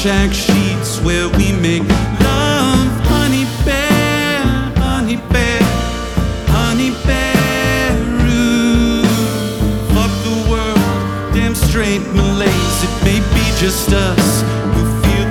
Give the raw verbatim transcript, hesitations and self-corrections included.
shack sheets where we make love. Honey bear, honey bear, honey bear. Ooh, fuck the world, damn straight Malays. It may be just us,